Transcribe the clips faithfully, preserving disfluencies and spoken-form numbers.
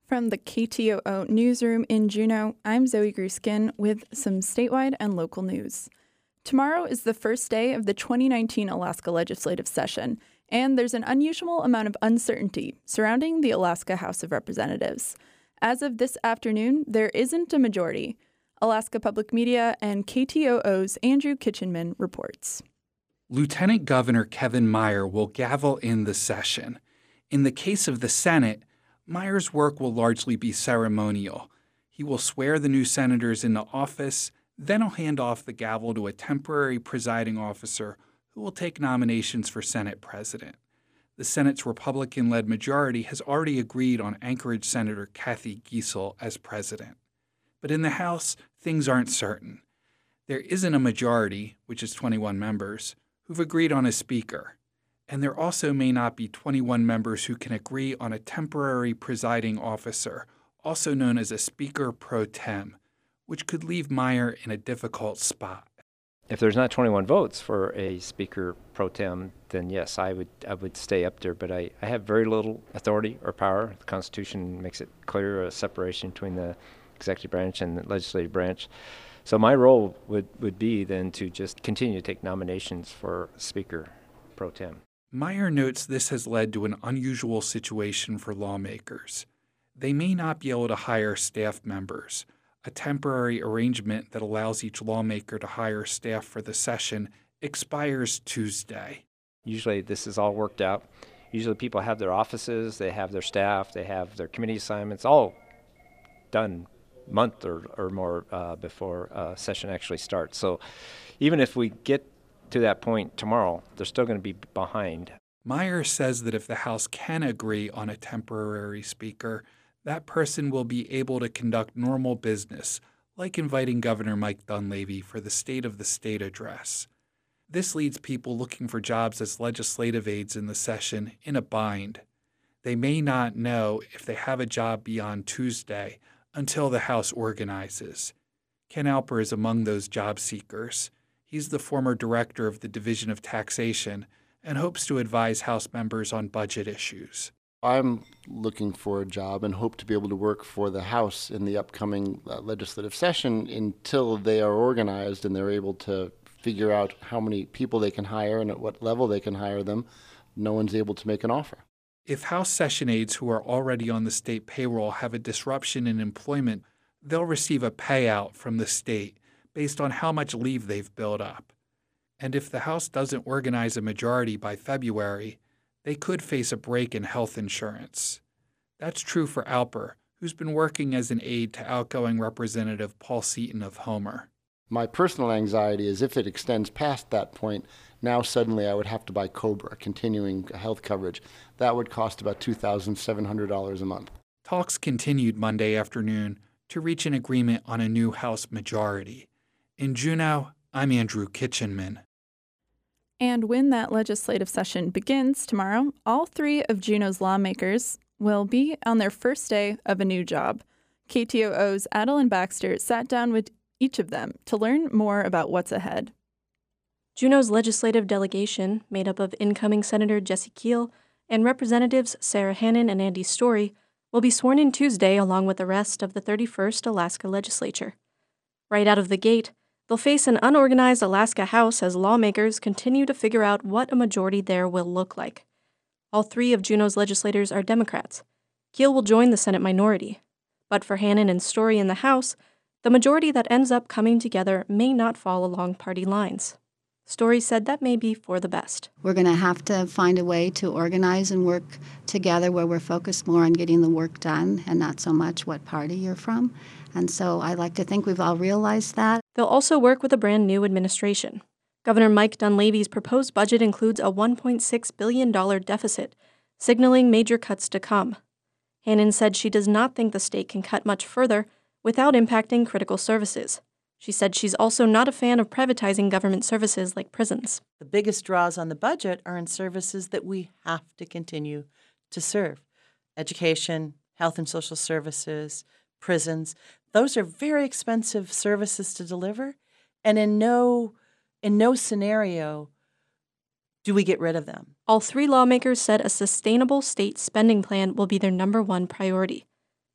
From the K T O O newsroom in Juneau, I'm Zoe Gruskin with some statewide and local news. Tomorrow is the first day of the twenty nineteen Alaska legislative session, and there's an unusual amount of uncertainty surrounding the Alaska House of Representatives. As of this afternoon, there isn't a majority. Alaska Public Media and K T O O's Andrew Kitchenman reports. Lieutenant Governor Kevin Meyer will gavel in the session. In the case of the Senate, Meyer's work will largely be ceremonial. He will swear the new senators into office, then he'll hand off the gavel to a temporary presiding officer who will take nominations for Senate president. The Senate's Republican-led majority has already agreed on Anchorage Senator Kathy Giessel as president. But in the House, things aren't certain. There isn't a majority, which is twenty-one members, who've agreed on a speaker. And there also may not be twenty-one members who can agree on a temporary presiding officer, also known as a speaker pro tem, which could leave Meyer in a difficult spot. If there's not twenty-one votes for a speaker pro tem, then yes, I would I would stay up there. But I, I have very little authority or power. The Constitution makes it clear a separation between the executive branch and the legislative branch. So my role would, would be then to just continue to take nominations for speaker pro tem. Meyer notes this has led to an unusual situation for lawmakers. They may not be able to hire staff members. A temporary arrangement that allows each lawmaker to hire staff for the session expires Tuesday. Usually this is all worked out. Usually people have their offices, they have their staff, they have their committee assignments, all done a month or, or more uh, before uh, session actually starts. So even if we get to that point tomorrow, they're still going to be behind. Meyer says that if the House can agree on a temporary speaker, that person will be able to conduct normal business, like inviting Governor Mike Dunleavy for the State of the State address. This leaves people looking for jobs as legislative aides in the session in a bind. They may not know if they have a job beyond Tuesday until the House organizes. Ken Alper is among those job seekers. He's the former director of the Division of Taxation and hopes to advise House members on budget issues. I'm looking for a job and hope to be able to work for the House in the upcoming uh, legislative session until they are organized and they're able to figure out how many people they can hire and at what level they can hire them. No one's able to make an offer. If House session aides who are already on the state payroll have a disruption in employment, they'll receive a payout from the state based on how much leave they've built up. And if the House doesn't organize a majority by February, they could face a break in health insurance. That's true for Alper, who's been working as an aide to outgoing Representative Paul Seaton of Homer. My personal anxiety is if it extends past that point, now suddenly I would have to buy COBRA, continuing health coverage. That would cost about two thousand seven hundred dollars a month. Talks continued Monday afternoon to reach an agreement on a new House majority. In Juneau, I'm Andrew Kitchenman. And when that legislative session begins tomorrow, all three of Juneau's lawmakers will be on their first day of a new job. K T O O's Adeline Baxter sat down with each of them to learn more about what's ahead. Juneau's legislative delegation, made up of incoming Senator Jesse Keel and Representatives Sarah Hannon and Andy Story, will be sworn in Tuesday along with the rest of the thirty-first Alaska legislature. Right out of the gate, they'll face an unorganized Alaska House as lawmakers continue to figure out what a majority there will look like. All three of Juneau's legislators are Democrats. Keel will join the Senate minority. But for Hannon and Story in the House, the majority that ends up coming together may not fall along party lines. Story said that may be for the best. We're going to have to find a way to organize and work together where we're focused more on getting the work done and not so much what party you're from. And so I like to think we've all realized that. They'll also work with a brand new administration. Governor Mike Dunleavy's proposed budget includes a one point six billion dollars deficit, signaling major cuts to come. Hannon said she does not think the state can cut much further without impacting critical services. She said she's also not a fan of privatizing government services like prisons. The biggest draws on the budget are in services that we have to continue to serve. Education, health and social services, prisons. Those are very expensive services to deliver, and in no in no scenario do we get rid of them. All three lawmakers said a sustainable state spending plan will be their number one priority.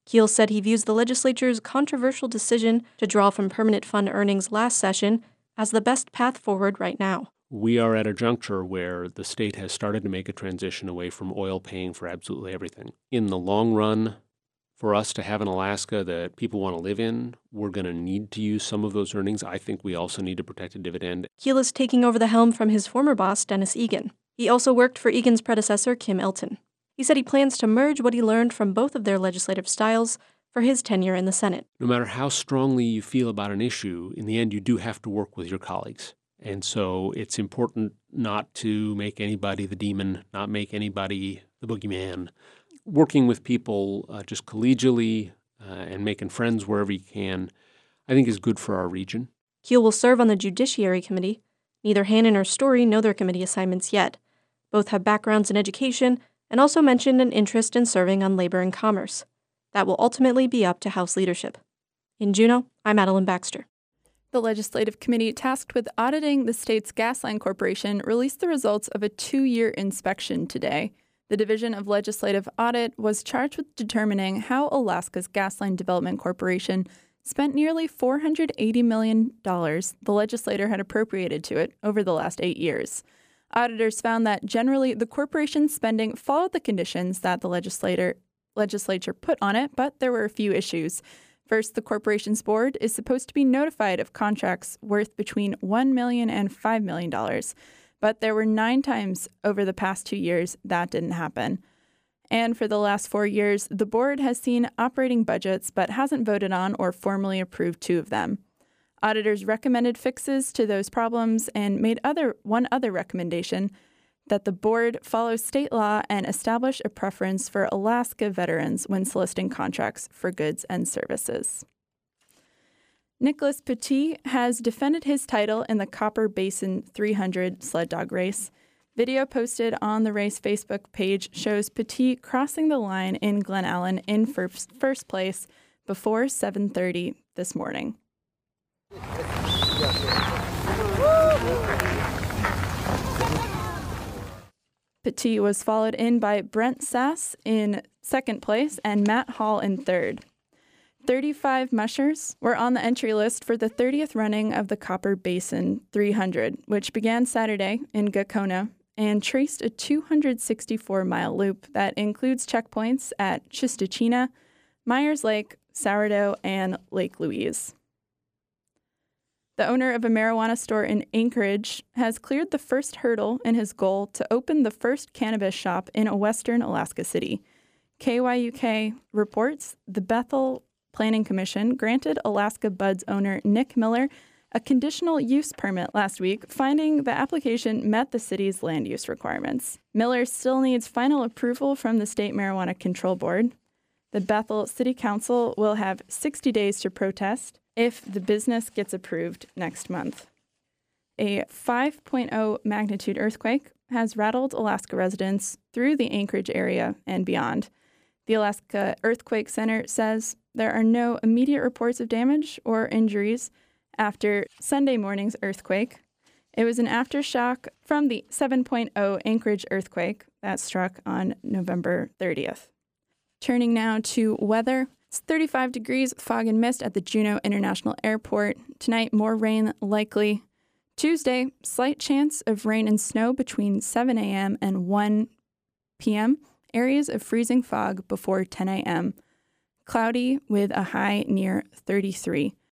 Keel said he views the legislature's controversial decision to draw from permanent fund earnings last session as the best path forward right now. We are at a juncture where the state has started to make a transition away from oil paying for absolutely everything. In the long run, for us to have an Alaska that people want to live in, we're going to need to use some of those earnings. I think we also need to protect a dividend. Keel is taking over the helm from his former boss, Dennis Egan. He also worked for Egan's predecessor, Kim Elton. He said he plans to merge what he learned from both of their legislative styles for his tenure in the Senate. No matter how strongly you feel about an issue, in the end, you do have to work with your colleagues. And so it's important not to make anybody the demon, not make anybody the boogeyman. Working with people uh, just collegially uh, and making friends wherever you can, I think is good for our region. Keel will serve on the Judiciary Committee. Neither Hannan or Story know their committee assignments yet. Both have backgrounds in education and also mentioned an interest in serving on Labor and Commerce. That will ultimately be up to House leadership. In Juneau, I'm Madeline Baxter. The Legislative Committee tasked with auditing the state's gas line corporation released the results of a two-year inspection today. The Division of Legislative Audit was charged with determining how Alaska's Gas Line Development Corporation spent nearly four hundred eighty million dollars the legislature had appropriated to it over the last eight years. Auditors found that generally the corporation's spending followed the conditions that the legislator, legislature put on it, but there were a few issues. First, the corporation's board is supposed to be notified of contracts worth between one million dollars and five million dollars, but there were nine times over the past two years that didn't happen. And for the last four years, the board has seen operating budgets but hasn't voted on or formally approved two of them. Auditors recommended fixes to those problems and made other one other recommendation, that the board follow state law and establish a preference for Alaska veterans when soliciting contracts for goods and services. Nicholas Petit has defended his title in the Copper Basin three hundred sled dog race. Video posted on the race Facebook page shows Petit crossing the line in Glen Allen in first, first place before seven thirty this morning. Petit was followed in by Brent Sass in second place and Matt Hall in third. thirty-five mushers were on the entry list for the thirtieth running of the Copper Basin three hundred, which began Saturday in Gakona and traced a two hundred sixty-four mile loop that includes checkpoints at Chistachina, Myers Lake, Sourdough, and Lake Louise. The owner of a marijuana store in Anchorage has cleared the first hurdle in his goal to open the first cannabis shop in a western Alaska city. K Y U K reports the Bethel Planning Commission granted Alaska Buds owner Nick Miller a conditional use permit last week, finding the application met the city's land use requirements. Miller still needs final approval from the State Marijuana Control Board. The Bethel City Council will have sixty days to protest if the business gets approved next month. A five point oh magnitude earthquake has rattled Alaska residents through the Anchorage area and beyond. The Alaska Earthquake Center says there are no immediate reports of damage or injuries after Sunday morning's earthquake. It was an aftershock from the seven point oh Anchorage earthquake that struck on November thirtieth. Turning now to weather. It's thirty-five degrees with fog and mist at the Juneau International Airport. Tonight, more rain likely. Tuesday, slight chance of rain and snow between seven a.m. and one p.m. Areas of freezing fog before ten a.m. Cloudy with a high near thirty-three.